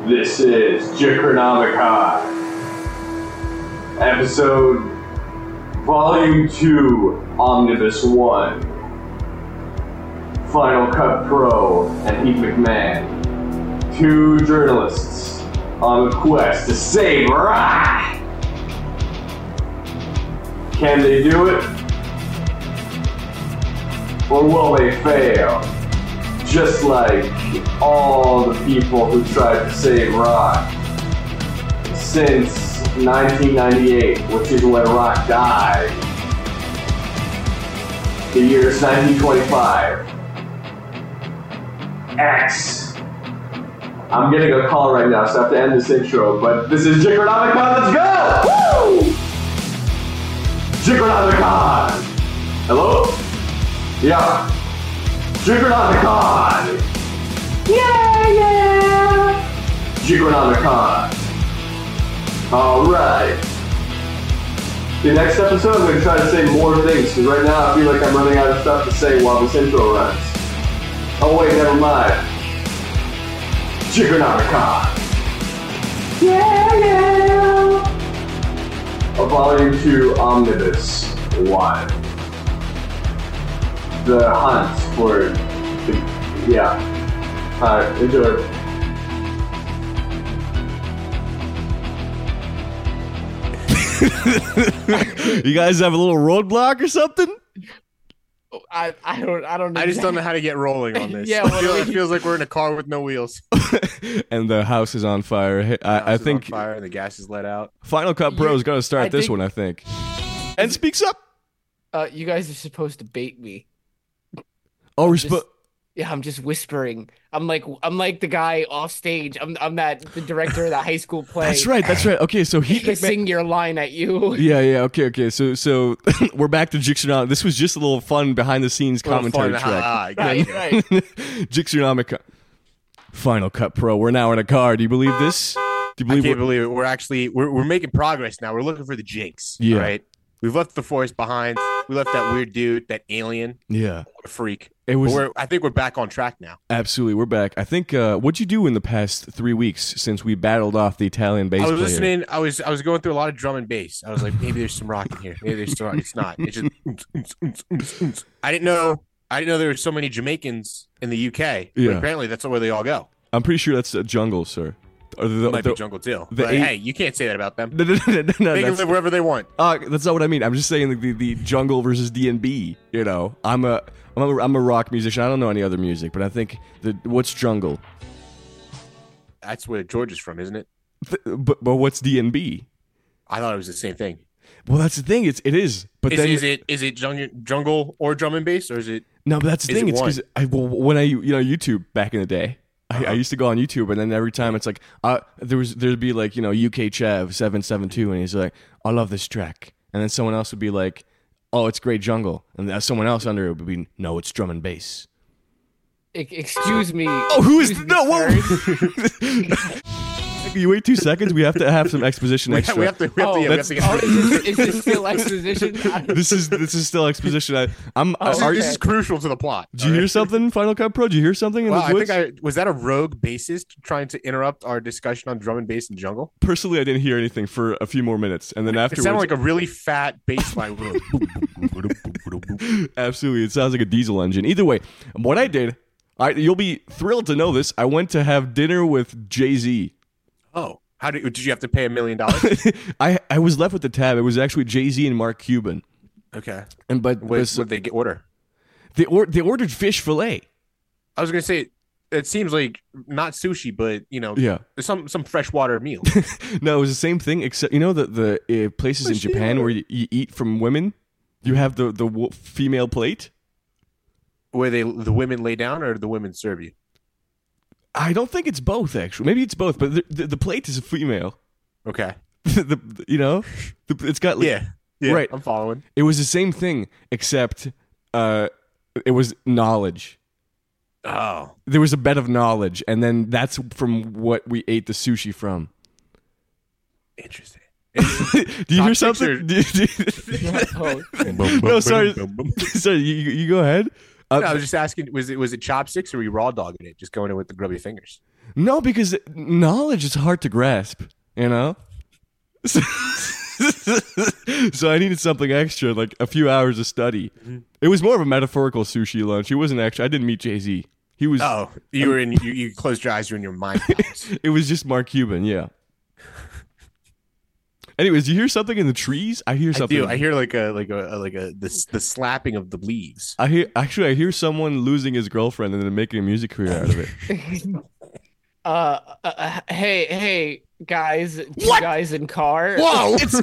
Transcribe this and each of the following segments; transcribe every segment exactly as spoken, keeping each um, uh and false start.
This is Jicronomicon, episode volume two, Omnibus one. Final Cut Pro and Heath McMahon, two journalists on a quest to save rock. Can they do it? Or will they fail? Just like all the people who tried to save rock since nineteen ninety-eight, which is when rock died. The year is nineteen twenty-five. X. I'm getting a call right now, so I have to end this intro, but this is Jicronomicon, let's go! Woo! Jicronomicon! Hello? Yeah. Jicronomicon! Yeah, yeah! Jicronomicon. Alright. The next episode, I'm going to try to say more things, because right now I feel like I'm running out of stuff to say while this intro runs. Oh wait, never mind. Jicronomicon. Yeah, yeah! A volume two Omnibus one. The hunt for the, yeah. Alright, enjoy. You guys have a little roadblock or something? I, I don't I don't know. I just don't know how to get rolling on this. Yeah, I well, feel, we- it feels like we're in a car with no wheels. And the house is on fire. Hey, I, House I is on think fire and the gas is let out. Final Cut Pro is going to start I this think- one, I think. And speaks up. Uh, you guys are supposed to bait me. Oh, we're Just- supposed. Yeah, I'm just whispering. I'm like I'm like the guy off stage. I'm I'm that the director of the high school play. That's right. That's right. Okay, so he. Hissing your line at you. Yeah, yeah. Okay, okay. So, so we're back to Jixernomic. This was just a little fun behind the scenes Little commentary fun, track. ha, ha, Right, good. right. Jixernomic. Final Cut Pro. We're now in a car. Do you believe this? Do you I believe? can't we're- believe it. We're actually we're we're making progress now. We're looking for the jinx. Yeah. Right. We've left the forest behind. We left that weird dude, that alien, Yeah. what a freak. It But was we're, I think we're back on track now. absolutely. We're back. I think. Uh, what'd you do in the past three weeks since we battled off the Italian bass I was player? listening. I was I was going through a lot of drum and bass. I was like, maybe there's some rock in here. Maybe there's some rock. It's not. It's just. I didn't know. I didn't know there were so many Jamaicans in the U K. But Yeah. apparently, that's where they all go. I'm pretty sure that's a jungle, sir. Or the, It might the- be jungle too. the But eight- hey, you can't say that about them. No, no, no, no, no, They can that's- live wherever they want. Uh, that's not what I mean. I'm just saying the, the, the jungle versus D and B. You know, I'm a I'm a I'm a rock musician. I don't know any other music, but I think the what's jungle? That's where George is from, isn't it? Th- but but what's D and B? I thought it was the same thing. Well, that's the thing. It's it is. But Is, then is it is it jungle, jungle or drum and bass, or is it? no, but that's the is thing. it It's one? because I well, when I you know YouTube back in the day. I, I used to go on YouTube, and then every time it's like, uh, there was there'd be like you know U K Chev seven seven two, and he's like, I love this track, and then someone else would be like, oh, it's great jungle, and then someone else under it would be, no, it's drum and bass. E- Excuse me. Oh, who is Excuse me, no? Whoa! sir. You wait two seconds. We have to have some exposition We extra. have, we have to. We have Oh, to, yeah, we have that's- to Oh, get is this, is this still exposition? This is this is still exposition. I, I'm. Oh, This, are, is, this is crucial to the plot. did you hear something, Final Cut Pro? Did you hear something in Well, the I woods? think I was that a rogue bassist trying to interrupt our discussion on drum and bass and jungle. Personally, I didn't hear anything for a few more minutes, and then It afterwards, sounded like a really fat bass line. absolutely, it sounds like a diesel engine. Either way, what I did, I you'll be thrilled to know this. I went to have dinner with Jay Z. Oh, how did did you have to pay a million dollars? I I was left with the tab. It was actually Jay Z and Mark Cuban, Okay, and but what this- did they get order? they or, they ordered fish fillet. I was gonna say it seems like not sushi, but you know, Yeah. some some freshwater meal. No, it was the same thing, except you know the the uh, places in What's the Japan other? where you, you eat from women. You have the the wo- female plate. Where they the women lay down or the women serve you? I don't think it's both. Actually, maybe it's both. But the, the, the plate is a female. Okay, the, the you know, the, it's got like, yeah, yeah, Right. I'm following. It was the same thing, except uh, it was knowledge. Oh, There was a bed of knowledge, and then that's from what we ate the sushi from. interesting. Do you hear Top six something? or- Do you- do you- Oh, No, sorry. Sorry, you, you you go ahead. Uh, No, I was just asking, was it was it chopsticks or were you raw dogging it, just going in with the grubby fingers? No, because knowledge is hard to grasp, you know? So, so I needed something extra, like a few hours of study. Mm-hmm. It was more of a metaphorical sushi lunch. It wasn't actually, I didn't meet Jay-Z. He was. Oh, you were in, you, you closed your eyes, you're in your mind palace. It was just Mark Cuban, yeah. Anyways, you hear something in the trees? I hear something. I do. I hear like a like a like a the, the slapping of the leaves. I hear actually I hear someone losing his girlfriend and then making a music career out of it. uh, uh, hey, hey, guys, two What? guys in car. Whoa! It's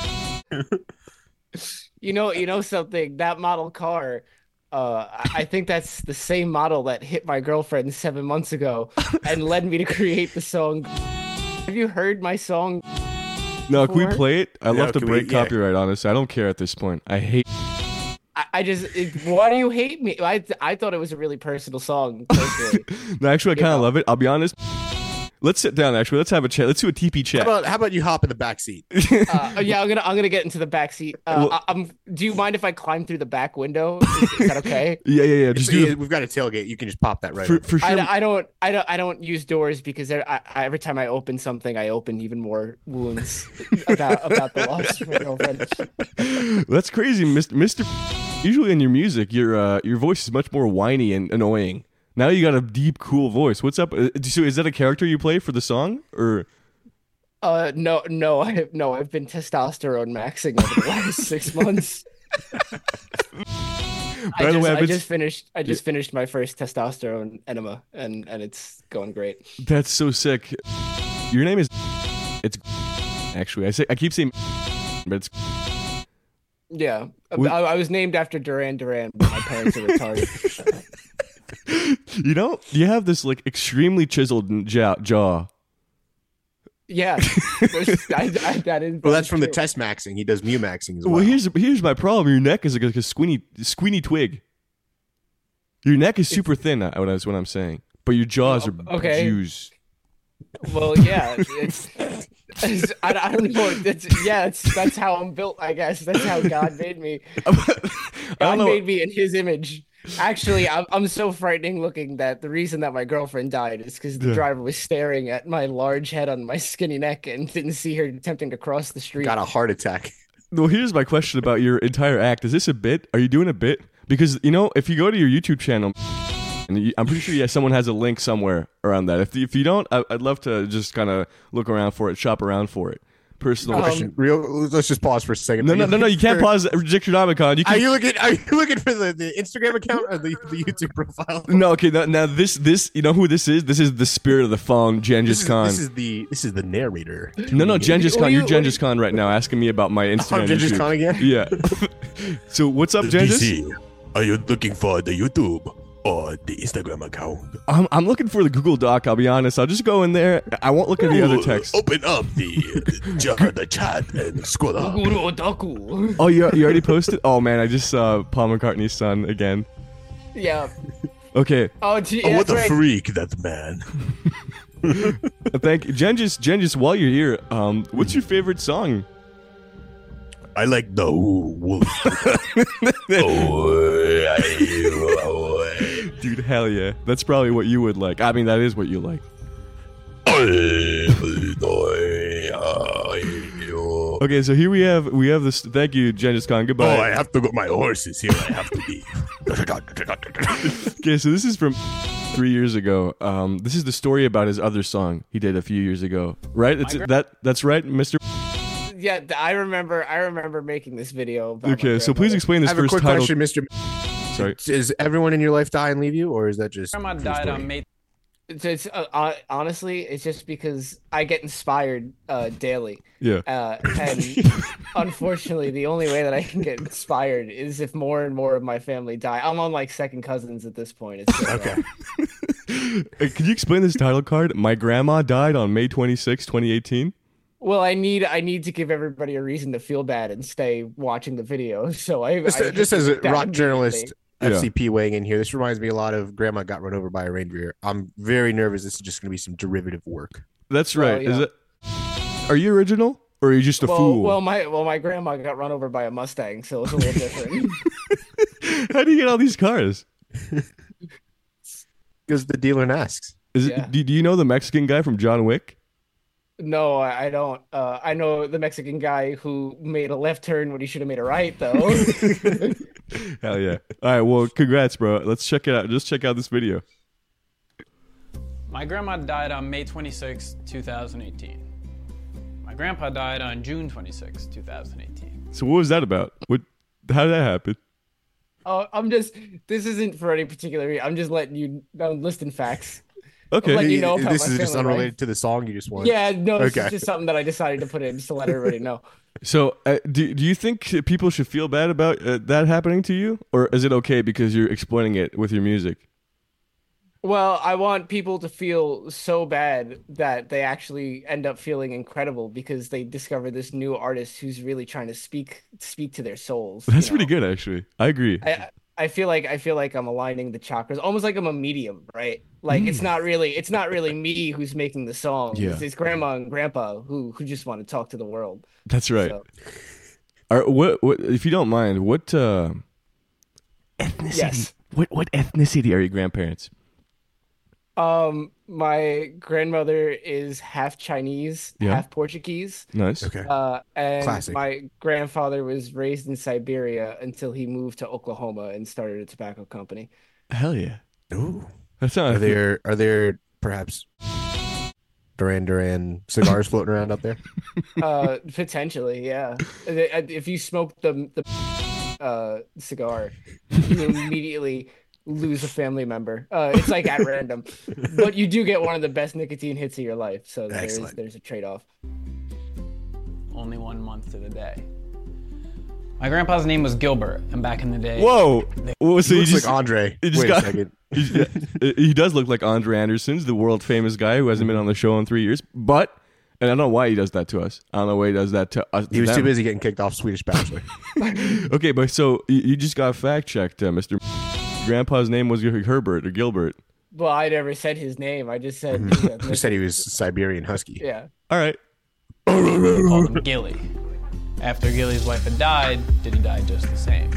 You know, you know something. That model car. Uh, I I think that's the same model that hit my girlfriend seven months ago and led me to create the song. Have you heard my song? No, can we Before? play it? I Yeah, love to can we- break yeah. copyright, honestly. I don't care at this point. I hate. I, I just. It, why do you hate me? I I thought it was a really personal song. Personally. No, actually, I You kind of know. love it. I'll be honest. Let's sit down. Actually, let's have a chat. Let's do a T P How chat. about how about you hop in the back seat? uh, yeah, I'm gonna I'm gonna get into the back seat. Uh, Well- I, I'm. Do you mind if I climb through the back window? Is, is that okay? Yeah, yeah, yeah. Just do Yeah, it we've got a tailgate. You can just pop that right. for, over. for sure. I, I don't I don't I don't use doors because there- I, I, every time I open something, I open even more wounds about about the loss of my girlfriend. That's crazy, Mister Mister Usually in your music, your uh, your voice is much more whiny and annoying. Now you got a deep, cool voice. What's up? Uh, So is that a character you play for the song, or? Uh, no, no, I no, I've been testosterone maxing over the last six months. By I the just, way, I've I been- just finished. I just finished my first testosterone enema, and and it's going great. That's so sick. Your name is. It's actually I say I keep saying, but it's Yeah, I, We- I was named after Duran Duran, but my parents are retarded. you know you have this like extremely chiseled jaw. jaw. Yeah, There's- I, I, that is. Well, that's from the true. test maxing. He does mu maxing as well. Well, here's here's my problem. Your neck is like a, squinty squinty twig. Your neck is super thin. uh, What is what I'm saying, but your jaws are Okay. Jews. Well, yeah, it's. it's I, I don't know. It's, yeah, it's, that's how I'm built. I guess that's how God made me. I God don't know. made me in His image. Actually, I'm I'm so frightening looking that the reason that my girlfriend died is because the Yeah. driver was staring at my large head on my skinny neck and didn't see her attempting to cross the street. Got a heart attack. Well, here's my question about your entire act. Is this a bit? Are you doing a bit? Because you know, if you go to your YouTube channel, and you, I'm pretty sure yeah, someone has a link somewhere around that. If if you don't, I, I'd love to just kind of look around for it, shop around for it. Personal. Um, Question. Real. Let's just pause for a second. no, Are no, no, no. You can't for- pause Dictionomicon. You Are can. you looking? Are you looking for the, the Instagram account or the, the YouTube profile? No, okay. Now, now this this you know who this is? This is the spirit of the phone, This Genghis is, Khan. this is the this is the narrator. No, no, Genghis What Khan. do You're you- Genghis Khan right now, asking me about my Instagram. I'm Genghis YouTube. Khan again. Yeah. So what's up, Genghis? D C, are you looking for the YouTube or the Instagram account? I'm I'm looking for the Google Doc. I'll be honest. I'll just go in there. I won't look at the other Ooh, text. Open up the jar, the chat and scroll up. Guru Otaku. Oh, you you already posted? Oh man, I just saw Paul McCartney's son again. Yeah. Okay, Oh, gee, Oh, yeah, what that's a right. freak that man. thank you, Genghis. Genghis, while you're here, um, what's your favorite song? I like the Who Wolf. oh, I- Dude, hell yeah, that's probably what you would like. I mean, that is what you like. oh, Okay, so here we have we have this. Thank you, Genghis Khan. Goodbye. I have to go. My horse is here. I have to be. Okay, so this is from three years ago. Um, this is the story about his other song he did a few years ago. Right? It's, that that's right, Mister Yeah, th- I remember. I remember making this video. About my Okay, so please grandmother. explain I this have a first quick title. question, Mister Sorry. Is everyone in your life die and leave you, or is that just Grandma true died story? on May It's, it's uh, uh, honestly, it's just because I get inspired uh, daily, Yeah. uh, and unfortunately, the only way that I can get inspired is if more and more of my family die. I'm on like second cousins at this point. It's so, Okay. Uh, Could you explain this title card? My grandma died on May twenty-sixth, twenty eighteen. Well, I need I need to give everybody a reason to feel bad and stay watching the video. So I Just, I just as a that rock journalist, Yeah. F C P weighing in here. This reminds me a lot of Grandma got run over by a reindeer. I'm very nervous. This is just going to be some derivative work. That's Well, right. Is yeah. it? Are you original, or are you just a well, fool? well, my well, my grandma got run over by a Mustang, so it's a little different. How do you get all these cars? Because the dealer asks. Is Yeah. it? Do, do you know the Mexican guy from John Wick? No, I I don't. Uh, I know the Mexican guy who made a left turn when he should have made a right, though. Hell yeah! All right, well, congrats, bro. Let's check it out. Just check out this video. My grandma died on May twenty-sixth, two thousand eighteen. My grandpa died on June twenty-sixth, two thousand eighteen. So what was that about? What? How did that happen? Oh, I'm just. This isn't for any particular reason. I'm just letting you. I'm listing facts. Okay. Let you know about this my is just family, unrelated right? to the song you just won. Yeah, no, this Okay. is just something that I decided to put in just to let everybody know. So, uh, do do you think people should feel bad about uh, that happening to you, or is it okay because you're exploiting it with your music? Well, I want people to feel so bad that they actually end up feeling incredible because they discover this new artist who's really trying to speak speak to their souls. you That's know? pretty good, actually. I agree. I I feel like I feel like I'm aligning the chakras, almost like I'm a medium, right? Like it's not really it's not really me who's making the song. Yeah. It's, it's grandma and grandpa who who just want to talk to the world. That's right. So, Are, what, what, if you don't mind, what uh, ethnicity? yes. What what ethnicity are your grandparents? Um, my grandmother is half Chinese, Yeah. half Portuguese. Nice. Okay. Uh, and Classic. my grandfather was raised in Siberia until he moved to Oklahoma and started a tobacco company. Hell yeah. Ooh. That's not. Are there are there perhaps Duran Duran cigars floating around up there? Uh, potentially, yeah. If you smoke the the uh cigar, you immediately lose a family member. Uh, it's like at random, but you do get one of the best nicotine hits of your life. So there's Excellent. there's a trade-off. Only one month to the day. My grandpa's name was Gilbert, and back in the day, Whoa. Well, so He you looks just, like Andre. you just Wait got- a second. he's- yeah, he does look like Andre Anderson's, the world famous guy who hasn't been on the show in three years. But, and I don't know why he does that to us. I don't know why he does that to us. He was them. too busy getting kicked off Swedish Bachelor. Okay, but so you, you just got fact checked, uh, Mister Grandpa's name was Herbert or Gilbert. Well, I never said his name. I just said. You said he was Siberian Husky. Yeah. All right. they called him Gilly. After Gilly's wife had died, did he die just the same?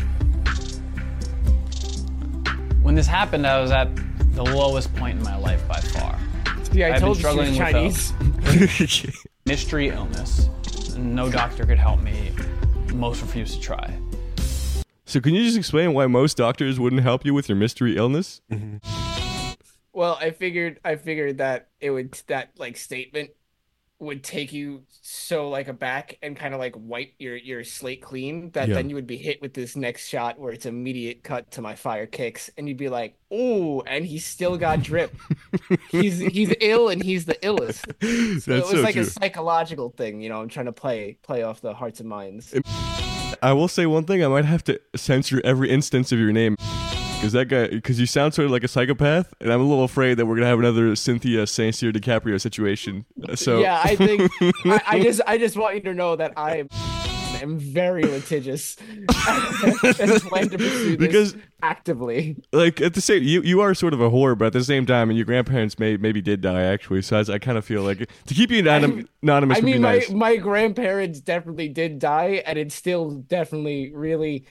When this happened, I was at the lowest point in my life by far. Yeah, I I've told been you she was struggling with Chinese. Mystery illness. No doctor could help me. Most refused to try. So can you just explain why most doctors wouldn't help you with your mystery illness? Well, I figured I figured that it would that like statement would take you so like aback and kind of like wipe your your slate clean that Yeah. then you would be hit with this next shot where it's immediate cut to my fire kicks and you'd be like, "Oh, and he's still got drip. he's he's ill and he's the illest." So That's it was so like true. a psychological thing, you know. I'm trying to play play off the hearts and minds. I will say one thing. I might have to censor every instance of your name. Because that guy, because you sound sort of like a psychopath, and I'm a little afraid that we're gonna have another Cynthia Saint Cyr DiCaprio situation. So Yeah, I think I, I just I just want you to know that I am very litigious and plan to pursue this Because- actively. like at the same, you you are sort of a whore, but at the same time, and your grandparents may maybe did die actually. So I, I kind of feel like to keep you anon- anonymous I would be mean, my nice. my grandparents definitely did die, and it's still definitely really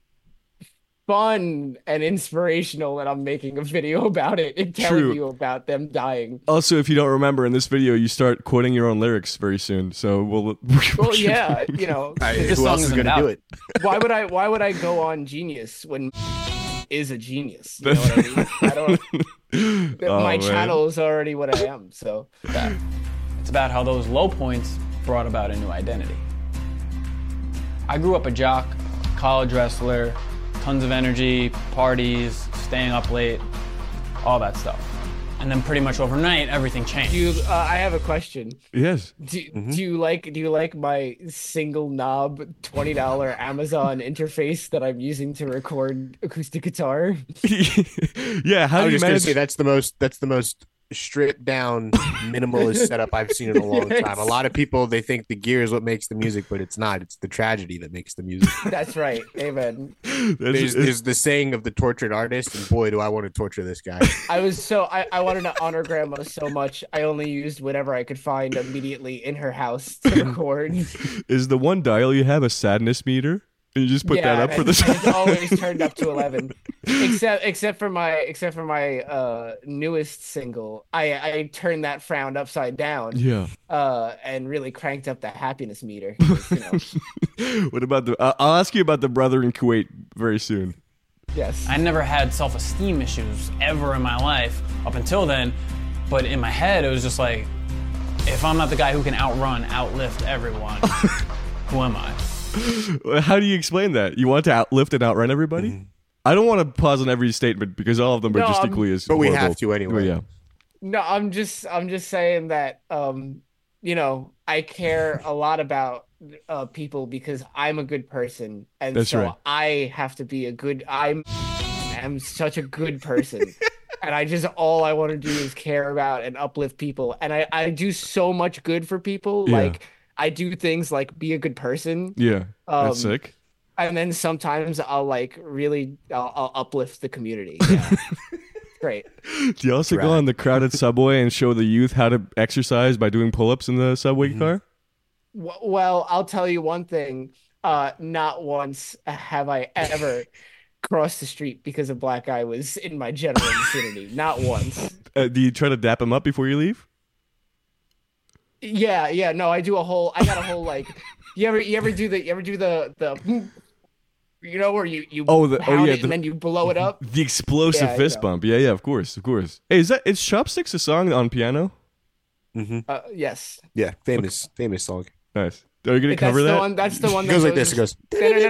fun and inspirational that I'm making a video about it and telling True. you about them dying. Also, if you don't remember, in this video, you start quoting your own lyrics very soon. So we'll. Well, yeah, you know, I- This who song else is isn't going to about- do it? why would I why would I go on Genius when is a genius? You know what I mean? I don't. Oh, my man. channel is already what I am. So That. It's about how those low points brought about a new identity. I grew up a jock, college wrestler, tons of energy, parties, staying up late, all that stuff. And then pretty much overnight, everything changed. do you, uh, I have a question. Yes. Do, do you like do you like my single knob twenty dollar Amazon interface that I'm using to record acoustic guitar? Yeah. How I do was you just going to manage? say that's the most that's the most stripped down minimalist setup I've seen in a long time. A lot of people they think the gear is what makes the music, but it's not. It's the tragedy that makes the music. That's right. Amen. That's- There's there's the saying of the tortured artist, and boy, do I want to torture this guy. I was so I, I wanted to honor grandma so much. I only used whatever I could find immediately in her house to record. Is the one dial you have a sadness meter? And you just put yeah, that up and for the it's always turned up to eleven, except except for my except for my uh newest single. I I turned that frown upside down. Yeah. Uh, and really cranked up the happiness meter. 'Cause, you know, What about the? Uh, I'll ask you about the brother in Kuwait very soon. yes. I never had self-esteem issues ever in my life up until then, but in my head it was just like, if I'm not the guy who can outrun, outlift everyone, who am I? How do you explain that? You want to outlift and outrun everybody? Mm-hmm. I don't want to pause on every statement because all of them are No, just I'm- equally as. But we horrible. have to anyway. Yeah. No, I'm just I'm just saying that um you know, I care a lot about uh people because I'm a good person, and That's so right. I have to be a good I'm I'm such a good person. And I just all I want to do is care about and uplift people. And I I do so much good for people. Yeah. Like I do things like be a good person. Yeah. Um, That's sick. And then sometimes I'll like really I'll, I'll uplift the community. Yeah. Great. Do you also go on the crowded subway and show the youth how to exercise by doing pull-ups in the subway Mm-hmm. car? W- Well, I'll tell you one thing. Uh, not once have I ever crossed the street because a black guy was in my general vicinity. Not once. Uh, do you try to dap him up before you leave? Yeah, yeah. No, I do a whole. I got a whole like. You ever, you ever do the, you ever do the, the, you know, where you you Oh, the- oh, pound yeah, it the- and then you blow it up. The explosive Yeah, I fist know. bump. Yeah, yeah, of course, of course. Hey, is that is Chopsticks a song on piano? Uh, yes. Yeah, famous, famous song. Nice. Are you gonna That's cover the that? one. That's the one It that goes like this. It goes.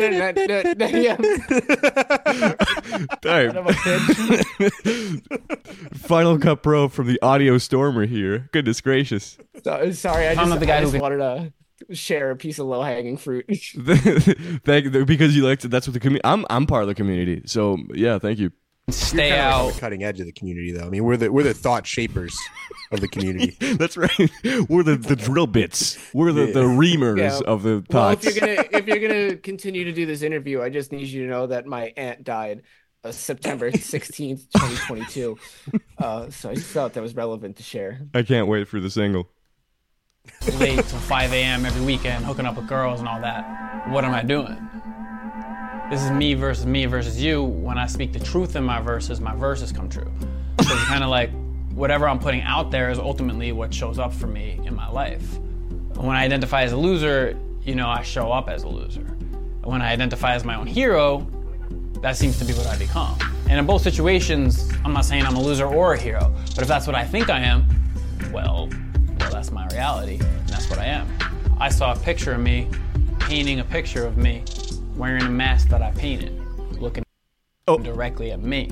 Yeah. All right. Final Cut Pro from the Audio Stormer here. Goodness gracious. So, sorry, I just, I'm not the guy I who just can- wanted to share a piece of low hanging fruit. Thank you, because you like to. That's what the community. I'm I'm part of the community. So yeah, thank you. Stay Kind of like on out. the cutting edge of the community, though. I mean, we're the we're the thought shapers of the community. That's right. We're the, the drill bits. We're the, the reamers Yeah. of the Well, if thoughts. you're gonna if you're gonna continue to do this interview, I just need you to know that my aunt died uh, September sixteenth, twenty twenty-two. Uh, so I thought that was relevant to share. I can't wait for the single. Late till five a.m. every weekend, hooking up with girls and all that. What am I doing? This is me versus me versus you. When I speak the truth in my verses, my verses come true. So it's kind of like whatever I'm putting out there is ultimately what shows up for me in my life. When I identify as a loser, you know, I show up as a loser. When I identify as my own hero, that seems to be what I become. And in both situations, I'm not saying I'm a loser or a hero, but if that's what I think I am, well, well, that's my reality, and that's what I am. I saw a picture of me, painting a picture of me, wearing a mask that I painted, looking Oh. directly at me.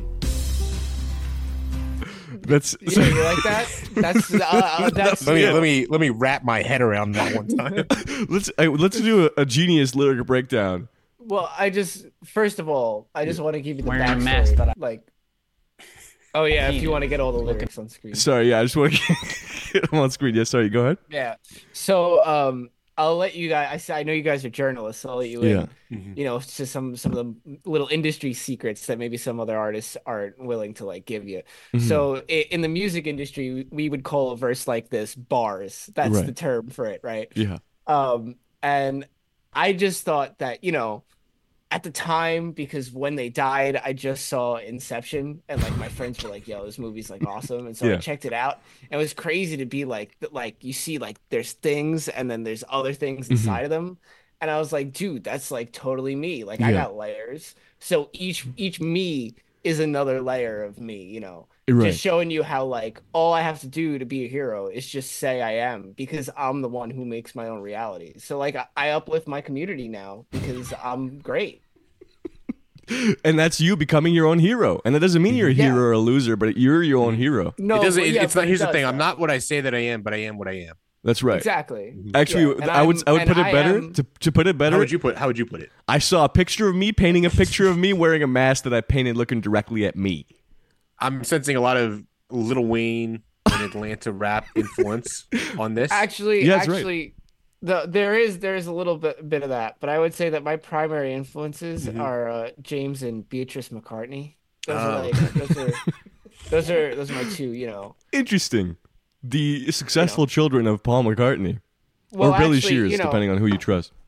That's Yeah, you like that? That's uh, uh, that's Let me Yeah. let me let me wrap my head around that one time. let's uh, let's do a, a genius lyric breakdown. well. I just first of all, I just want to give you the Wearing a backstory. mask that I- like. Oh yeah, if you want to get all the lyrics on screen. Sorry, yeah, I just want to get them on screen. Yeah, sorry, go ahead. Yeah. So um I'll let you guys I s- I know you guys are journalists, so I'll let you in. Yeah. You know, to some some of the little industry secrets that maybe some other artists aren't willing to like give you. Mm-hmm. So i- in the music industry, we- we would call a verse like this bars. That's Right. the term for it, right? Yeah. Um and I just thought that, you know, at the time, because when they died, I just saw Inception, and like my friends were like, "Yo, this movie's like awesome," and so Yeah. I checked it out. And it was crazy to be like, th- like you see, like there's things, and then there's other things inside of them, and I was like, "Dude, that's like totally me. Like I Yeah. got layers. So each each me is another layer of me. You know, Right. just showing you how like all I have to do to be a hero is just say I am, because I'm the one who makes my own reality. So like I, I uplift my community now because I'm great." And that's you becoming your own hero. And that doesn't mean you're a Yeah. hero or a loser, but you're your own hero. No, it doesn't. but it- yeah, it's but not. it Here's the does, thing. I'm though. not what I say that I am, but I am what I am. That's right. Exactly. Actually, Yeah, and I would I'm- I would and put it I better am- to to put it better. How would you put? How would you put it? I saw a picture of me painting a picture of me wearing a mask that I painted looking directly at me. I'm sensing a lot of Lil Wayne and Atlanta rap influence on this. Actually, Yeah, that's right. actually, the there is there is a little bit bit of that, but I would say that my primary influences Mm-hmm. are uh, James and Beatrice McCartney. Those are Oh. like those are those are those are my two. You know, Interesting. The successful children of Paul McCartney. well, or Billy actually, Shears, you know, depending on who you trust.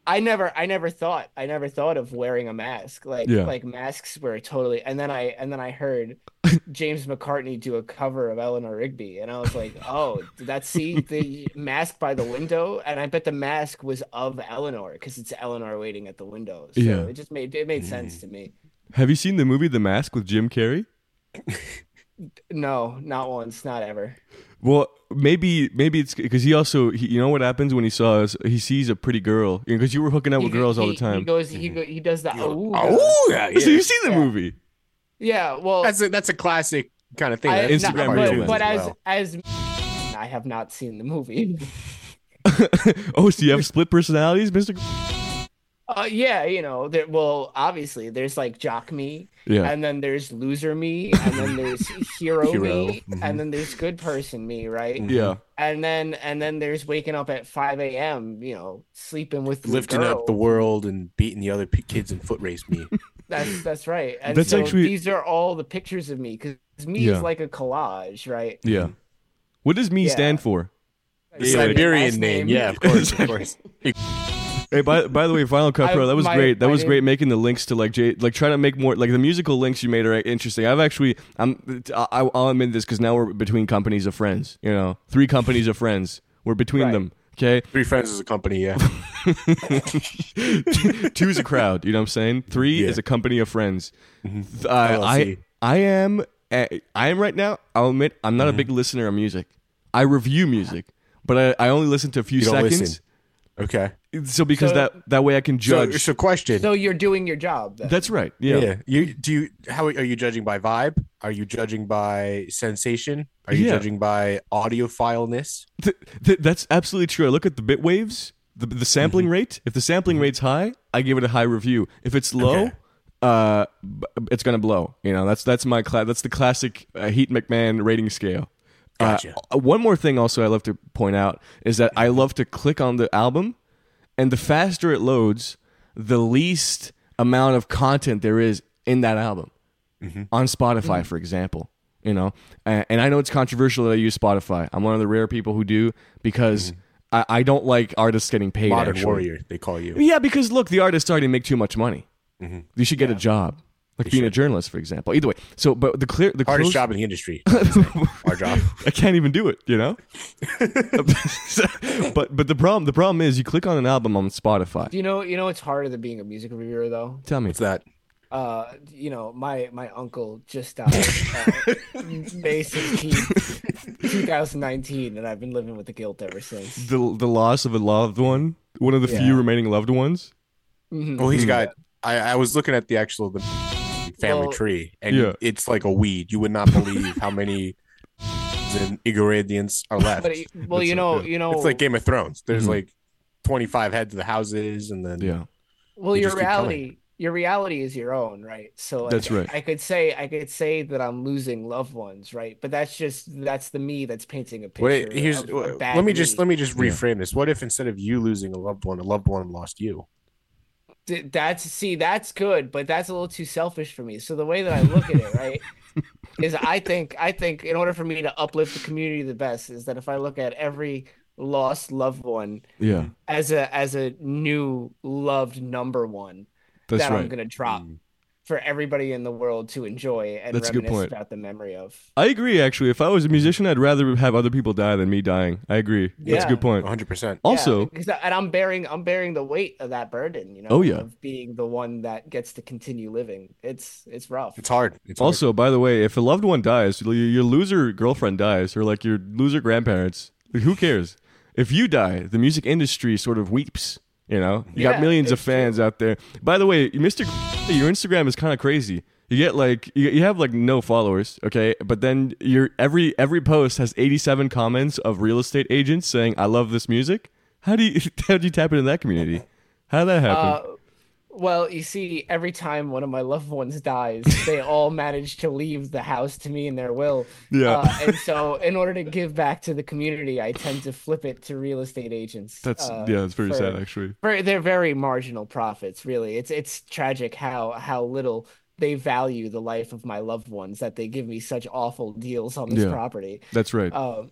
I never I never thought I never thought of wearing a mask. Like Yeah. like masks were totally and then I and then I heard James McCartney do a cover of Eleanor Rigby and I was like, "Oh, did that see the mask by the window?" And I bet the mask was of Eleanor because it's Eleanor waiting at the window. So Yeah. it just made it made sense to me. Have you seen the movie The Mask with Jim Carrey? No, not once, not ever. Well, maybe maybe it's because he also he, you know what happens when he saw us, he sees a pretty girl because you were hooking up with He- girls all he- the time. He goes he go, he does the oh, Oh, yeah, so yeah. you've seen the movie? yeah, well That's a that's a classic kind of thing. I, That's not- Instagram but, reels but as as well. as I have not seen the movie. Oh, so you have split personalities, Mister Uh, yeah, you know, there, well, obviously, there's like jock me, Yeah. and then there's loser me, and then there's hero, Hero, me, mhm. and then there's good person me, right? Yeah. And then and then there's waking up at five a m, you know, sleeping with your Lifting girl. up the world and beating the other p- kids in foot race me. That's that's right. And That's so actually- these are all the pictures of me because me Yeah. is like a collage, right? Yeah. What does me Yeah. stand for? The Yeah, like Siberian last name, name. yeah, of course, of course. Hey, by by the way, Final Cut I- Pro, that was my- great. That my was name- great making the links to like J, like trying to make more like the musical links you made are interesting. I've actually, I'm, I, I'll admit this because now we're between companies of friends. You know, three companies of friends. We're between Right. them. Okay, Three friends is a company, yeah. two is a crowd. You know what I'm saying? Three Yeah. is a company of friends. Th- uh, I L L C. I am uh, I am right now. I'll admit I'm not a big listener of music. I review music, but I, I only listen to a few You don't seconds. listen. Okay. So because So- that that way I can So, judge. so question. So you're doing your job. Then. That's right. yeah. Yeah. You do you how are you judging by vibe? Are you judging by sensation? Are you Yeah. judging by audiophileness? Th- th- that's absolutely true. I look at the bit waves, the, the sampling Mm-hmm. rate. If the sampling rate's high, I give it a high review. If it's low, Okay. uh, b- it's gonna blow. You know, that's that's my cla- that's the classic uh, Heat McMahon rating scale. Uh, Gotcha. uh, one more thing, also, I love to point out is that I love to click on the album, and the faster it loads, the least amount of content there is in that album. Mm-hmm. On Spotify, for example. You know, and, and I know it's controversial that I use Spotify. I'm one of the rare people who do because I, I don't like artists getting paid. Mm-hmm. Modern actually. warrior, they call you. Yeah, because look, the artists already make too much money. You should get a job, like being a journalist, for example. Either way, so but the clear, the Hardest close, job in the industry. Our job. I can't even do it, you know. but but the problem the problem is you click on an album on Spotify. Do you know you know it's harder than being a music reviewer though? Tell me, What's that? Uh, you know, my my uncle just died uh, May sixteenth, twenty nineteen, and I've been living with the guilt ever since. the the loss of a loved one, one of the few Yeah. remaining loved ones. Mhm. Well, he's got. I, I was looking at the actual the family Well- tree, and Yeah. it's like a weed. You would not believe how many and ingredients are left. But it- well, you know, you know, It's like Game of Thrones. There's Mhm. like twenty-five heads of the houses, and then Yeah, well, you your just keep coming. reality, your reality is your own, right? So like, That's right. I could say, I could say that I'm losing loved ones, right? But that's just that's the me that's painting a picture. What, here's of a bad let me just me. let me just reframe this. What if instead of you losing a loved one, a loved one lost you? Th- That's see, that's good, but that's a little too selfish for me. So the way that I look at it, right, is I think I think in order for me to uplift the community the best is that if I look at every lost loved one yeah, as a as a new loved number one that's that I'm right. gonna drop for everybody in the world to enjoy and That's a good reminisce point. about the memory of. I agree. Actually, if I was a musician, I'd rather have other people die than me dying. I agree. That's a Yeah. good point. one hundred percent. Also, Yeah, because I- and I'm bearing I'm bearing the weight of that burden, you know, Oh, yeah. of being the one that gets to continue living. It's it's rough. It's hard. It's hard. Also, by the way, if a loved one dies, your your loser girlfriend dies, or like your loser grandparents, like, who cares? If you die, the music industry sort of weeps. You know, you got Yeah, millions of it's fans out there. By the way, Mister Your Instagram is kind of crazy. You get like you, you have like no followers, okay? But then your every every post has eighty-seven comments of real estate agents saying, "I love this music." How do you how do you tap into that community? How did that happen? Uh, well, you see, every time one of my loved ones dies, they all manage to leave the house to me in their will. Yeah. Uh, and so, in order to give back to the community, I tend to flip it to real estate agents. That's uh, yeah, that's pretty for- sad actually. for they're very marginal profits, really. It's it's tragic how how little they value the life of my loved ones that they give me such awful deals on this Yeah. property. That's right. Um,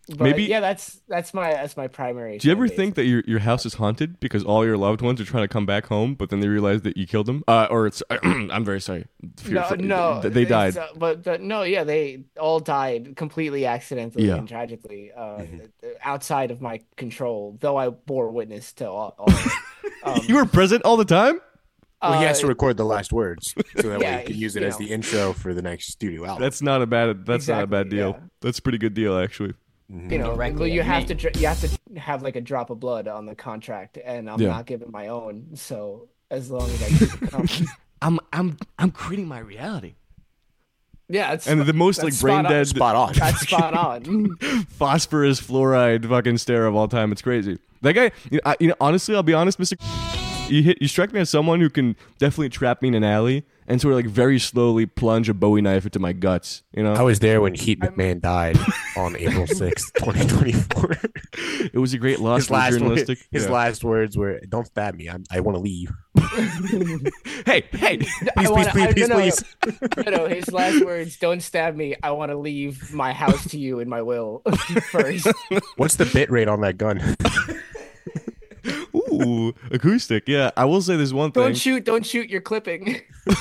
But Maybe- yeah, that's that's my that's my primary. Do you ever fan base. think that your your house is haunted because all your loved ones are trying to come back home, but then they realize that you killed them? Uh, or it's I'm very sorry. For- No, for- no, th- they died. it's, uh, but the, no, yeah, they all died completely accidentally Yeah. and tragically, uh, outside of my control. Though I bore witness to all. all of it. Um, You were present all the time. Well, he has to uh, record the last words so that Yeah, way he can use it you as know. the intro for the next studio album. That's not a bad. That's not a bad Exactly, deal. yeah. That's a pretty good deal, actually. you know, Directly well, you at have me. to dr- you have to have like a drop of blood on the contract, and I'm Yeah. not giving my own. So as long as I keep it coming, I'm I'm I'm creating my reality. yeah, it's And the most like that's brain spot on. dead Spot on. that's spot on. phosphorus fluoride fucking stare of all time. It's crazy. That guy, you know, I, you know, honestly, I'll be honest, Mister You hit, you strike me as someone who can definitely trap me in an alley and sort of like very slowly plunge a Bowie knife into my guts. You know, I was there when Heat McMahon died on April sixth, twenty twenty-four. it was a great loss His for the last, word, journalistic. his yeah. last words were, "Don't stab me. I'm, I want to leave." Hey, hey, I Please, wanna, please, I, please, no, no, please. no, no, his last words: "Don't stab me. I want to leave my house to you in my will." First, What's the bit rate on that gun? ooh, acoustic. Yeah, I will say there's one thing. don't shoot, don't shoot. You're clipping.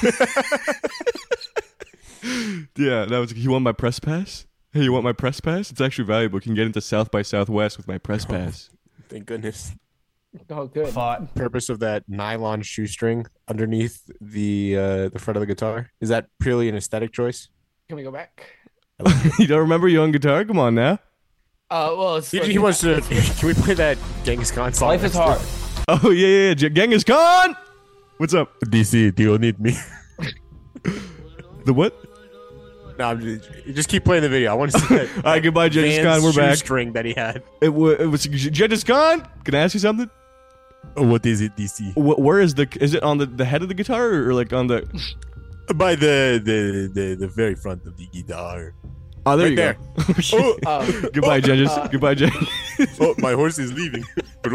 Yeah, that was. You want my press pass? Hey, you want my press pass? It's actually valuable. You can get into South by Southwest with my press pass. Thank goodness. Oh, good. Thought Purpose of that nylon shoestring underneath the uh, the front of the guitar, is that purely an aesthetic choice? Can we go back? You don't remember you on guitar? Come on now. Uh, well, it's He, he wants to. Can we play that Genghis Khan song? life is hard. Oh yeah, yeah, yeah. J- Genghis Khan. What's up? D C, do you need me? The what? No, I'm just, just keep playing the video. I want to see that. All right, goodbye, Genghis Vans Khan. We're back. shoestring that he had. It, wa- it was Genghis Khan. Can I ask you something? What is it, D C? Wh- where is the? Is it on the, the head of the guitar or like on the? By the, the the the very front of the guitar. Oh, there Right you there. go. Oh, Uh, Goodbye, Genghis. uh, Goodbye, Genghis. oh, my horse is leaving.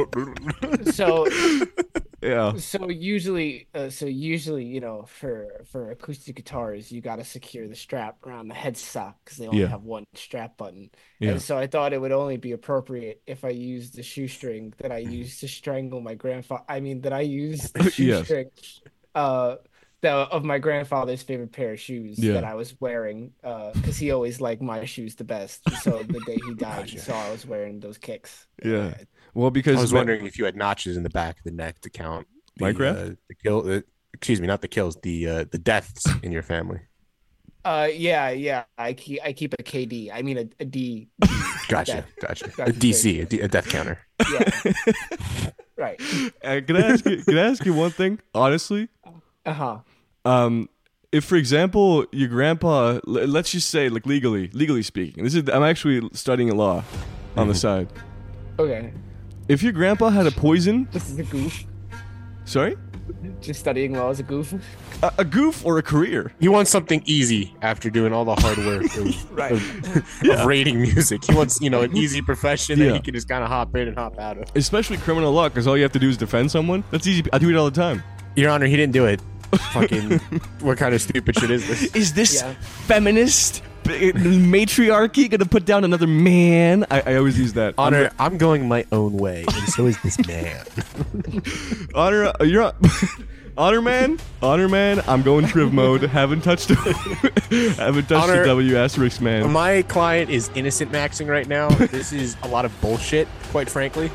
so Yeah. so usually uh, so usually you know for for acoustic guitars you got to secure the strap around the headstock because they only Yeah. have one strap button. Yeah. And so I thought it would only be appropriate if I used the shoestring that I used to strangle my grandfather. I mean that I used the Yes. shoestring uh the, of my grandfather's favorite pair of shoes Yeah. that I was wearing because he always liked my shoes the best. So the day he died, he saw I was wearing those kicks. Yeah. Well, because I was wondering if you had notches in the back of the neck to count the, Minecraft? uh, the kill. Uh, excuse me, not the kills. The uh, the deaths in your family. Uh, yeah, yeah. I keep I keep a K D. I mean a, a D. Gotcha, Death. gotcha. A Gotcha. D C, a, D, a death counter. Yeah. Right. Uh, can I ask you? Can I ask you one thing? Honestly, Uh huh. um, if for example your grandpa, l- let's just say like legally, legally speaking, this is I'm actually studying law on the side. Okay. If your grandpa had a poison, This is a goof. sorry, Just studying law is a goof. a, a goof or a career. He wants something easy after doing all the hard work of, Right. of, of rating music. He wants, you know, an easy profession that Yeah. he can just kind of hop in and hop out of. Especially criminal law, because all you have to do is defend someone. That's easy. I do it all the time. Your Honor, he didn't do it. Fucking, what kind of stupid shit is this? Is this Yeah. feminist b- matriarchy gonna put down another man? I, I always use that. Honor, I'm going my own way, and so is this man. Honor, uh, you're on. Honor man, honor man. I'm going triv mode. Haven't touched, haven't touched Honor- the W asterisk man. My client is innocent maxing right now. This is a lot of bullshit, quite frankly.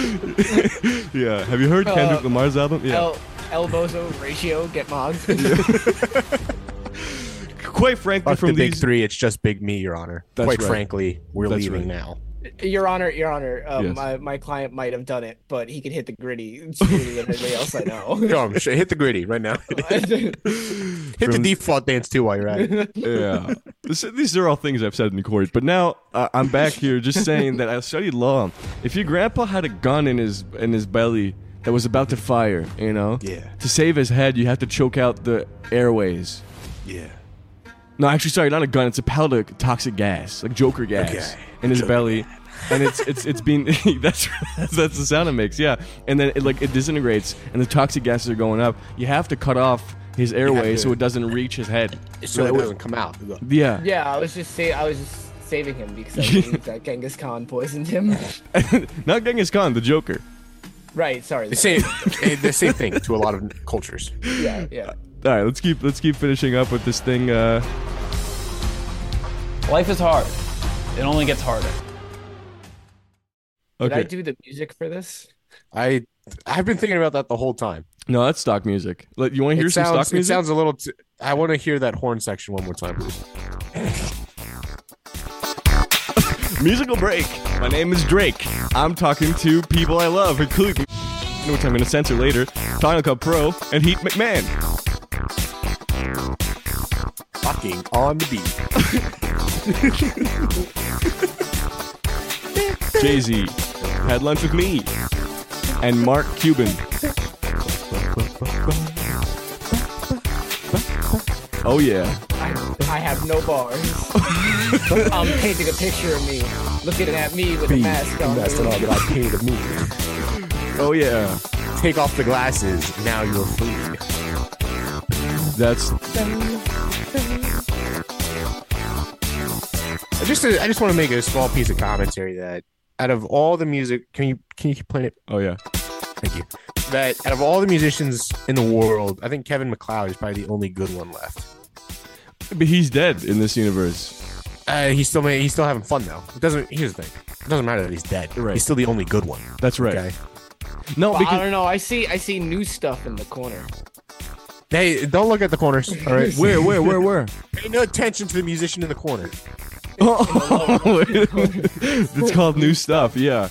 Yeah. Have you heard Kendrick Uh, Lamar's album? Yeah. El Elbozo ratio get mogged. Quite frankly, Fuck from the big these. three, it's just Big Me, Your Honor. That's quite right. frankly, we're That's leaving right. now. Your Honor, Your Honor. Um, Yes. my my client might have done it, but he could hit the gritty sooner than anybody else I know. Come, sh- hit the gritty right now. hit the From- default dance too while you're at it. Yeah. This, these are all things I've said in court, but now uh, I'm back here just saying that I studied law. If your grandpa had a gun in his in his belly that was about to fire, you know, Yeah. to save his head, you have to choke out the airways. Yeah. No, actually, sorry, not a gun. It's a pellet of toxic gas, like Joker gas, Okay. in his Joker belly, and it's it's it's being that's that's the sound it makes, yeah. And then it like it disintegrates, and the toxic gases are going up. You have to cut off his airway to- so it doesn't reach his head. So it that- doesn't come out. Yeah. Yeah, I was just saying. I was just saving him because I believe that Genghis Khan poisoned him. Not Genghis Khan, the Joker. Right, sorry. The same, eh, the same thing to a lot of cultures. Yeah, yeah. All right, let's keep let's keep finishing up with this thing. Uh... Life is hard. It only gets harder. Did Okay. I do the music for this? I I've been thinking about that the whole time. No, that's stock music. Let- You want to hear It some sounds, stock it music? sounds a little. T- I want to hear that horn section one more time, please. Musical break. My name is Drake. I'm talking to people I love, including, which I'm going to censor later, Final Cut Pro and Heat McMahon. Fucking on the beat. Jay-Z had lunch with me and Mark Cuban. Oh yeah. I, I have no bars. I'm painting a picture of me, looking at me with a mask on. That's all that I painted of me. Oh yeah. Take off the glasses. Now you're free. That's I just I just want to make a small piece of commentary that out of all the music, can you can you keep playing it? oh yeah. Thank you. That out of all the musicians in the world, I think Kevin MacLeod is probably the only good one left. But he's dead in this universe. Uh, he's still ma- he's still having fun though. It doesn't. Here's the thing. It doesn't matter that he's dead. Right. He's still the only good one. That's right. Okay. No, Well, I because don't know. I see. I see new stuff in the corner. Hey, don't look at the corners. All right. where, where, where, where? Pay no attention to the musician in the corner. Oh, it's called new stuff. Yeah.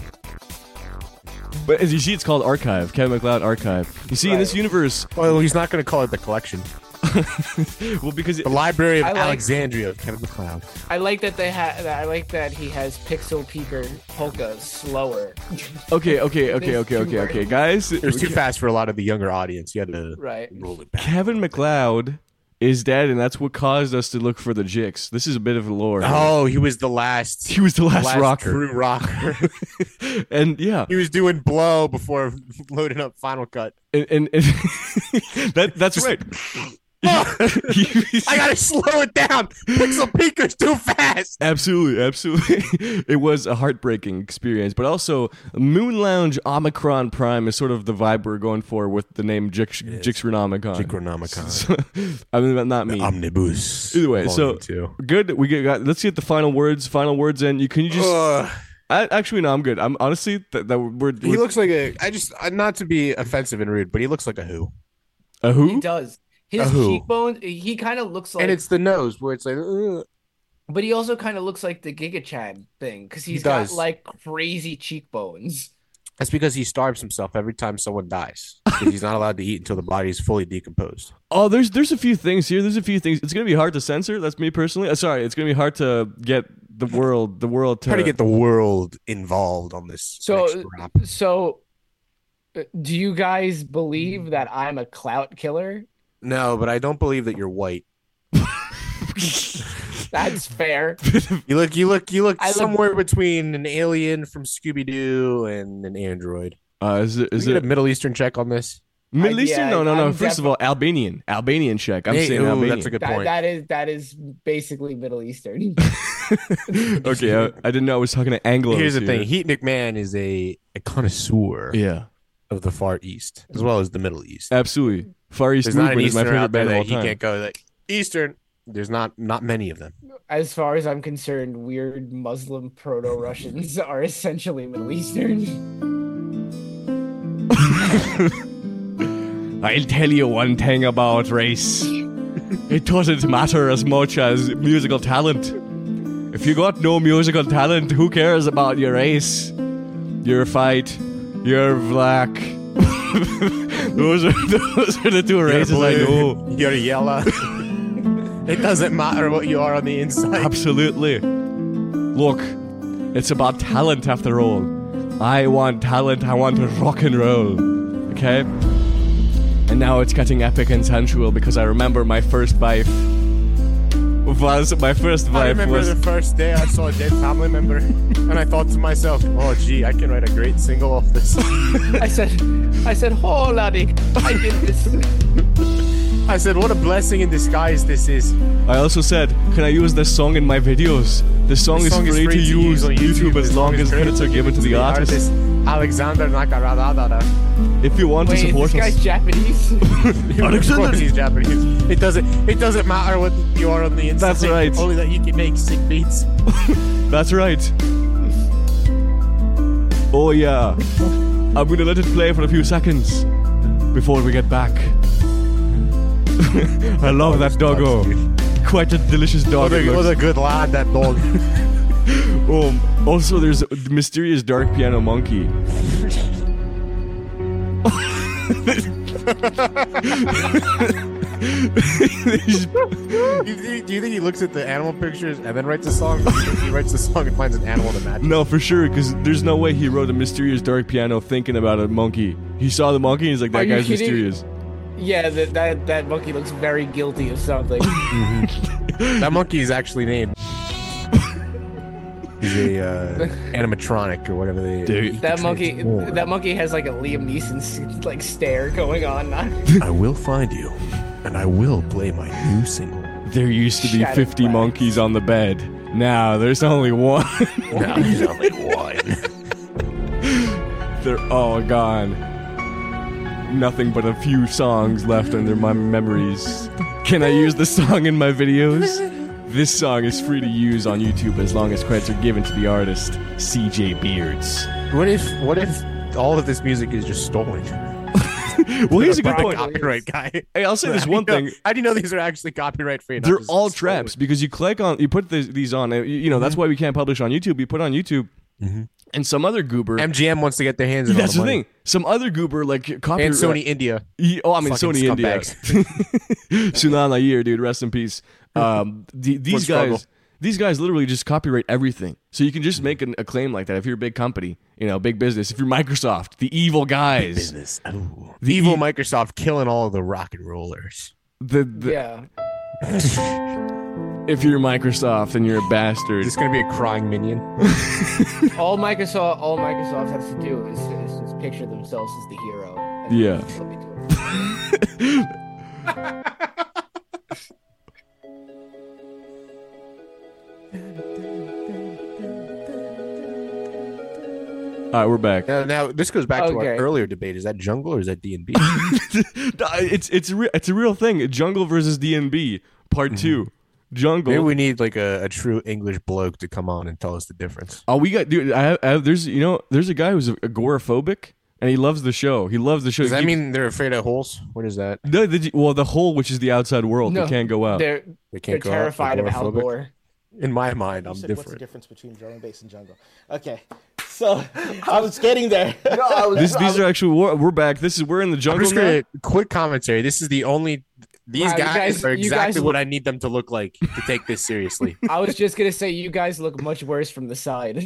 But as you see, it's called Archive. Kevin MacLeod Archive. You see, in this Right. universe, Well, he's not going to call it the collection. well, because it, The Library of I like- Alexandria of Kevin MacLeod. I like that they have. I like that he has Pixel Peaker polka slower. okay, okay, okay, There's okay, two okay, okay, versions. guys. It was too fast for a lot of the younger audience. You had to Right. roll it back. Kevin MacLeod is dead, and that's what caused us to look for the Jicks. This is a bit of a lore. Oh, he was the last. He was the last, rocker. true rocker. And yeah, He was doing blow before loading up Final Cut. and, and, and that that's right. He- I gotta slow it down. Pixel Peaker's too fast. Absolutely, absolutely. It was a heartbreaking experience, but also Moon Lounge Omicron Prime is sort of the vibe we're going for with the name Jix Jixronomicon. Jixronomicon. I mean, not me. Omnibus. Either way, so Volume two. good. We get got. Let's get the final words. Final words, and you can you just. Ugh. I, actually, no, I'm good. I'm honestly that, that we're, He we're looks like a. I just uh, not to be offensive and rude, but he looks like a who. a He who? does. His A who? cheekbones. He kind of looks like. and it's the nose where it's like. Ugh. But he also kind of looks like the Giga Chad thing because he's does. got like crazy cheekbones. That's because he starves himself every time someone dies. Because he's not allowed to eat until the body is fully decomposed. Oh, there's there's a few things here. There's a few things. It's gonna be hard to censor. That's me personally. Uh, sorry, it's gonna be hard to get the world the world to. Try to get the world involved on this. So- next rap. So, uh, do you guys believe that I'm a clout killer? No, but I don't believe that you're white. That's fair. You look, you look, you look I look- somewhere between an alien from Scooby Doo and an android. Uh, is it Is is it it a Middle Eastern check on this? Middle I- Eastern? yeah, No, no, no. I'm First of all, Albanian, Albanian check. I'm Hey, saying ooh, Albanian. that's a good That, point. that is that is basically Middle Eastern. Okay, I, I didn't know I was talking to Anglo. Here's the thing: Heat McMahon is a, a connoisseur Yeah, of the Far East as well as the Middle East. absolutely. Far East There's not an movement is my Easterner favorite out there band of all that he time. can't go. Like Eastern, there's not not many of them. As far as I'm concerned, weird Muslim proto-Russians are essentially Middle Eastern. I'll tell you one thing about race. It doesn't matter as much as musical talent. If you got no musical talent, who cares about your race? You're white. You're black. those are those are the two races I know. You're yellow. It doesn't matter what you are on the inside. Absolutely. Look, it's about talent after all. I want talent. I want to rock and roll. Okay? And now it's getting epic and sensual because I remember my first wife was my first I wife remember was the first day I saw a dead family member, and I thought to myself, "Oh, gee, I can write a great single off this." I said, I said, oh laddie, I did this. I said, what a blessing in disguise this is. I also said, can I use this song in my videos? The song, This is, free to use on YouTube, as long as credits are given to the artist. Alexander Nakaradada. If you want Wait, to support this us. guy's Japanese. Of course he's Japanese. It doesn't. It doesn't matter what you are on the inside. That's right. Only that you can make sick beats. That's right. Oh yeah. I'm gonna let it play for a few seconds before we get back. I love that doggo. Quite a delicious dog. What it a, looks. what a good lad, that dog. Um, also, there's a mysterious dark piano monkey. He's- do, you, think- do you think he looks at the animal pictures and then writes a song? Or do you think he writes the song and finds an animal to match? no, for sure, because there's no way he wrote a mysterious dark piano thinking about a monkey. He saw the monkey and he's like, that Are you guy's kidding? mysterious. Yeah, that, that that monkey looks very guilty of something. That monkey is actually named. He's a uh, animatronic or whatever they. Dude. That monkey, transform. that monkey has like a Liam Neeson like stare going on. I will find you, and I will play my new single. There used to be Shadow fifty Flags. monkeys on the bed. Now there's only one. Now there's only one. They're all gone. Nothing but a few songs left under my memories. Can I use the song in my videos? This song is free to use on YouTube as long as credits are given to the artist, C J Beards. What if? What if all of this music is just stolen? Well, here's a good By point. copyright guy. Hey, I'll say this How do you one know- thing. How do you know these are actually copyright free? not They're just all stolen? traps because you click on, you put this, these on, uh, you, you know, that's why we can't publish on YouTube. You put on YouTube, and some other goober. M G M wants to get their hands on That's all the the money. thing. Some other goober like copy And Sony India. Ye- Oh, I mean Fucking Sony India. scumbags. Sunana Year, dude. Rest in peace. Um, the, these struggle. guys, these guys literally just copyright everything. So you can just make an, a claim like that if you're a big company, you know, big business. If you're Microsoft, the evil guys, Business. Ooh. the Evil e- Microsoft killing all of the rock and rollers. the, the Yeah, if you're Microsoft and you're a bastard. Is this going to be a crying minion? all Microsoft, all Microsoft has to do is, is just picture themselves as the hero. and Yeah. they'll be doing it. All right, we're back. Now, now this goes back to our Okay. earlier debate. Is that jungle or is that D and B? it's it's a re- it's a real thing. Jungle versus D and B part two. Jungle. Maybe we need like a, a true English bloke to come on and tell us the difference. Oh, we got dude. I have, I have, there's you know there's a guy who's agoraphobic and he loves the show. He loves the show. Does that He- mean they're afraid of holes? What is that? the, the, well the whole which is the outside world? No, they can't go out. They're They they're can't go out? terrified of Al Agoraphobic? Gore. In my mind, You I'm said, what's the different. difference between drum and bass and jungle? Okay, so I was getting there. No, I was, This, I these was- are actually we're, we're back. This is we're in the I'm jungle just now. gonna quick commentary. This is the only. These Wow, you guys, guys- are you exactly guys what look- I need them to look like to take this seriously. I was just gonna say you guys look much worse from the side.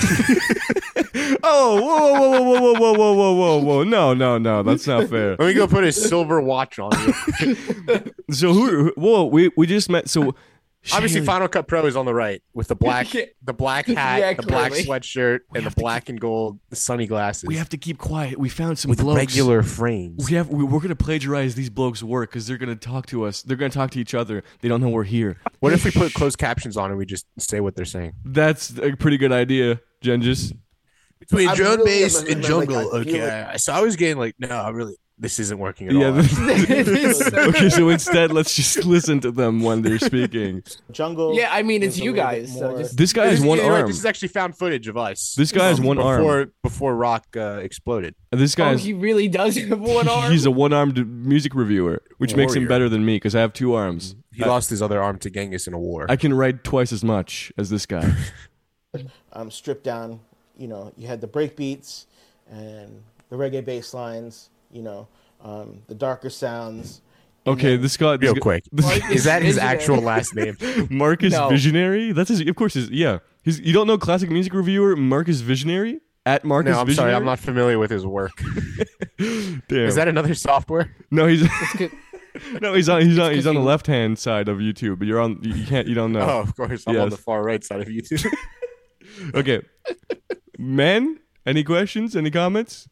Oh, whoa, whoa, whoa, whoa, whoa, whoa, whoa, whoa, whoa, whoa! No, no, no, that's not fair. Let me go put a silver watch on you. So who? Whoa, we we just met. So Obviously, Shaylee- Final Cut Pro is on the right with the black, the black hat, Yeah, the black clearly. sweatshirt, and the have to black and gold sunny glasses. we have to keep quiet. We found some with blokes. regular frames. We have. We, we're gonna plagiarize these blokes' work because they're gonna talk to us. They're gonna talk to each other. They don't know we're here. What if we put closed captions on and we just say what they're saying? That's a pretty good idea, Gengis. Between I'm drum really- bass I'm- and I'm like, jungle. I feel Okay, so I was getting like, no, I really, this isn't working at Yeah. all. th- okay, so instead, let's just listen to them when they're speaking. jungle. Yeah, I mean, it's is a you little guys, bit so more- just- This guy has This- one you know what, arm. This is actually found footage of us. This guy has Um, one before, arm. Before Rock uh, exploded. This Oh, guy's he really does have one arm. he's a one-armed music reviewer, which makes him Warrior. better than me because I have two arms. He lost his other arm to Genghis in a war. I can write twice as much as this guy. um, stripped down. You know, you had the break beats and the reggae bass lines. You know, um, the darker sounds. and Okay, then- this guy. This Real guy- quick. Marcus Is that his Visionary. actual last name? Marcus No. Visionary. That's his. Of course, his. Yeah. He's. You don't know classic music reviewer Marcus Visionary at Marcus No, I'm Visionary. sorry. I'm not familiar with his work. Damn. Is that another software? No, he's. good. no, he's on. He's on. He's on the you- left hand side of YouTube, but you're on. You you can't. You don't know. Oh, of course. I'm on Yes. the far right side of YouTube. Okay. Men, any questions? Any comments?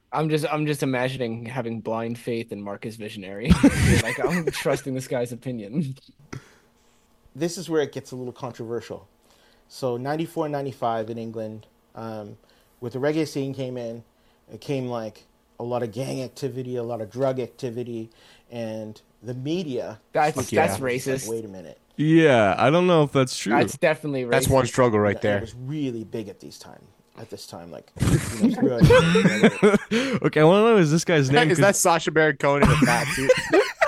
I'm just I'm just imagining having blind faith in Marcus Visionary. Like I'm trusting this guy's opinion. This is where it gets a little controversial. So ninety-four, ninety-five in England, um, with the reggae scene came in, it came like a lot of gang activity, a lot of drug activity, and the media. That's was that's like, racist. Wait a minute. Yeah, I don't know if that's true. That's definitely racist. That's one struggle right And there. It was really big at these time. At this time, like, you know, throughout- Okay, I want to know, is this guy's name? Is that Sacha Baron Cohen in a fat suit?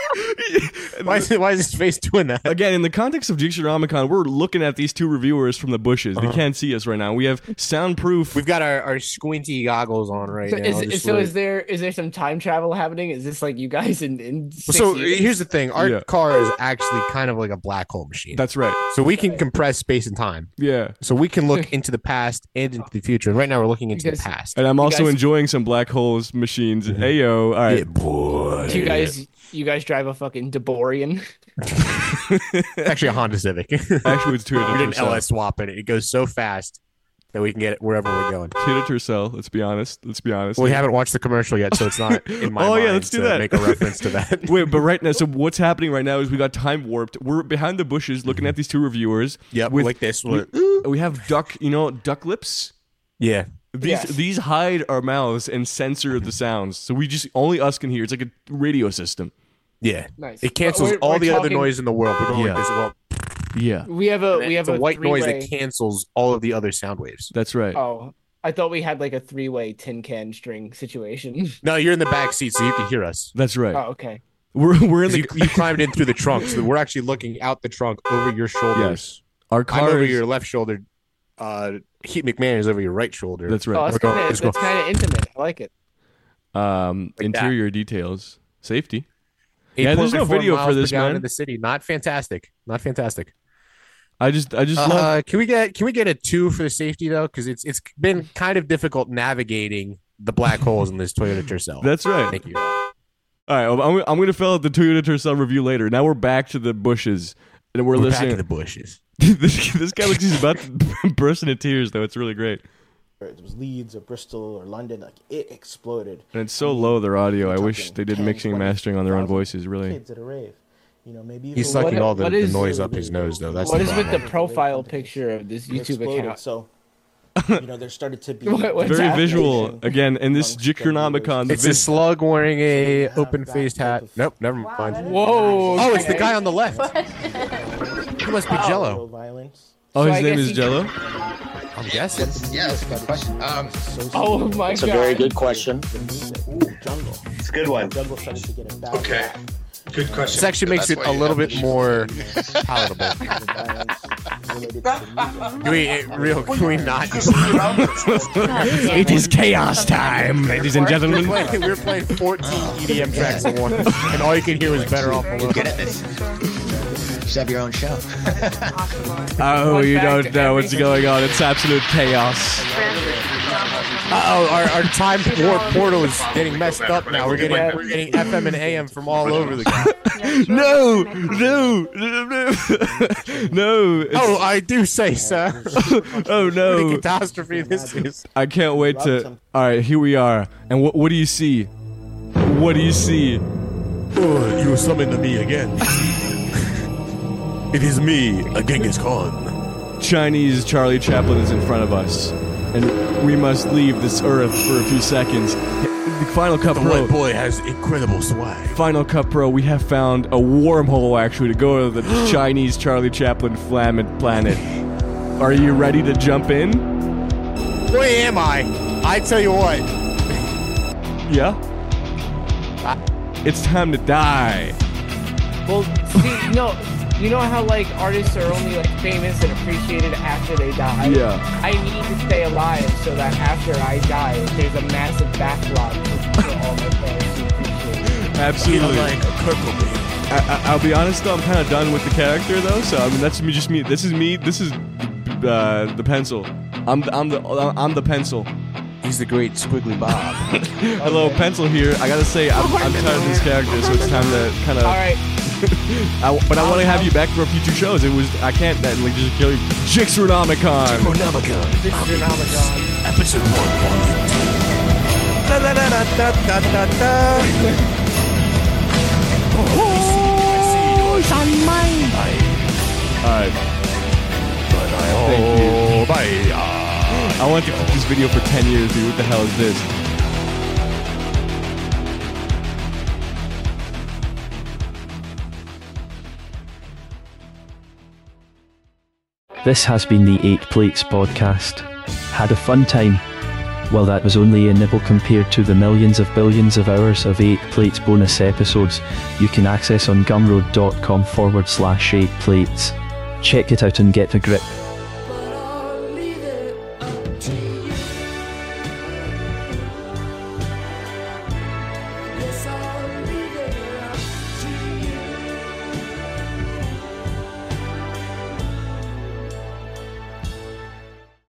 Why is, it, why is his face doing that? Again, in the context of Geeksunomicon, we're looking at these two reviewers from the bushes. Uh-huh. They can't see us right now. We have soundproof. We've got our, our squinty goggles on right So, now. is, just so like- is there is there some time travel happening? Is this like you guys in in six so years? here's the thing. Our Yeah. car is actually kind of like a black hole machine. That's right. So we can compress space and time. Yeah. So we can look into the past and into the future. And right now we're looking into Because- the past. And I'm also guys- enjoying some black holes machines. Ayo. All right. Yeah, boy. Do you guys you guys drive a fucking DeBorean? Actually, a Honda Civic. Actually, it's Toyota we did an Tercel. L S swap in it. It goes so fast that we can get it wherever we're going. Toyota Tercel. Let's be honest. Let's be honest. Well, we haven't watched the commercial yet, so it's not in my Oh, mind yeah, let's do to that. make a reference to that. Wait, but right now, so what's happening right now is we got time warped. We're behind the bushes looking at these two reviewers. Yep, with, like this. We, we have duck, you know, duck lips. Yeah. These Yes. these hide our mouths and censor the sounds, so we just only us can hear. It's like a radio system. Yeah. Nice. It cancels We're- all we're the other talking- noise in the world. We're going Yeah. like this. Well, Yeah, We have a we have it's a, a white noise three-way- that cancels all of the other sound waves. that's right. Oh, I thought we had like a three-way tin can string situation. No, you're in the back seat, so you can hear us. That's right. Oh, okay. We're we're in 'Cause the You, you climbed in through the trunk, so we're actually looking out the trunk over your shoulders. yes. Our I'm car over is, your left shoulder. Uh, Heat McMahon is over your right shoulder. That's Oh, right. that's We're going- kind let's of go. that's kind of intimate. I like it. Um, Like interior details, safety. Yeah, there's no eight point four video for miles per this, gallon man. in the city. Not fantastic. Not fantastic. I just I just love. Uh, can we get can we get a two for the safety though? Because it's it's been kind of difficult navigating the black holes in this Toyota Tercel. That's right. Thank you. All right, well, I'm I'm gonna fill out the Toyota Tercel review later. Now we're back to the bushes, and we're, We're listening. back in the bushes. this, this guy looks he's about to burst into tears, though. It's really great, Or it was Leeds or Bristol or London, like it exploded. and it's so low their audio. I We're wish talking they did ten, mixing and twenty mastering on their own thousand voices. Really, Kids at a rave, you know, maybe He's even- sucking What- all the, what the is- noise up his nose though. That's What the is with the problem. profile picture of this It YouTube exploded, account? So, you know, there started to be What- what's very happening? visual. Again, in this amongst Geekronomicon, the It's a vis- slug wearing a Yeah, open-faced that hat. type of- Nope, never mind. Whoa! Oh, it's the okay. guy on the left. He must be Jello. violence. oh, So his I name guess is he- Jello. I'm guessing. Yeah, that's a good question. Um, Oh my it's god! a very good question. The music, Ooh, jungle. It's a good one. Jungle started to get a bad Okay. rap. Good question. This actually makes it That's a why you little have bit to- more palatable. The violence related to the music. Can we, eh, real, can we not? It is chaos time, ladies and We were gentlemen. playing, we were playing fourteen E D M tracks at once, and all you could hear was Better Off Alone. Good at this. You should have your own show. Oh, Fun you fact, don't know what's everything- going on. It's absolute chaos. Uh-oh, our, our time warp portal is getting messed up now. We're getting we're getting F M and A M from all over the place. No, no, no, no, no. It's- Oh, I do say, sir. oh What a no. catastrophe this is. I can't wait to. All right, here we are. And what what do you see? What do you see? Oh, you summoned me again. It is me, a Genghis Khan. Chinese Charlie Chaplin is in front of us, and we must leave this earth for a few seconds. The Final Cut The Pro. white boy has incredible swag. Final Cut Pro, we have found a wormhole actually to go to the Chinese Charlie Chaplin Flamin' planet. Are you ready to jump in? Boy, am I. I tell you what. Yeah? It's time to die. Well, see, no, you know how like artists are only like famous and appreciated after they die. Yeah. I need to stay alive so that after I die, there's a massive backlog for for all my fans to appreciate. Absolutely. Like a Kurt Cobain. I, I, I'll be honest though, I'm kind of done with the character though. So I mean, that's me, just me. This is me. This is uh, the pencil. I'm the, I'm the I'm the pencil. He's the great Squiggly Bob. Hello, pencil here. I gotta say, I'm, I'm tired of this character, so it's time to kind of. All right, I, but I want to have you back for future shows. It was I can't uh, like just kill you. Jixronomicon. Monomicon. this is your Nomicon. Episode one, volume two. Alright. Thank you. I want to keep this video for ten years, dude. What the hell is this? This has been the Eight Plates podcast. Had a fun time? Well, that was only a nibble compared to the millions of billions of hours of Eight Plates bonus episodes you can access on gumroad.com forward slash eight plates. Check it out and get a grip.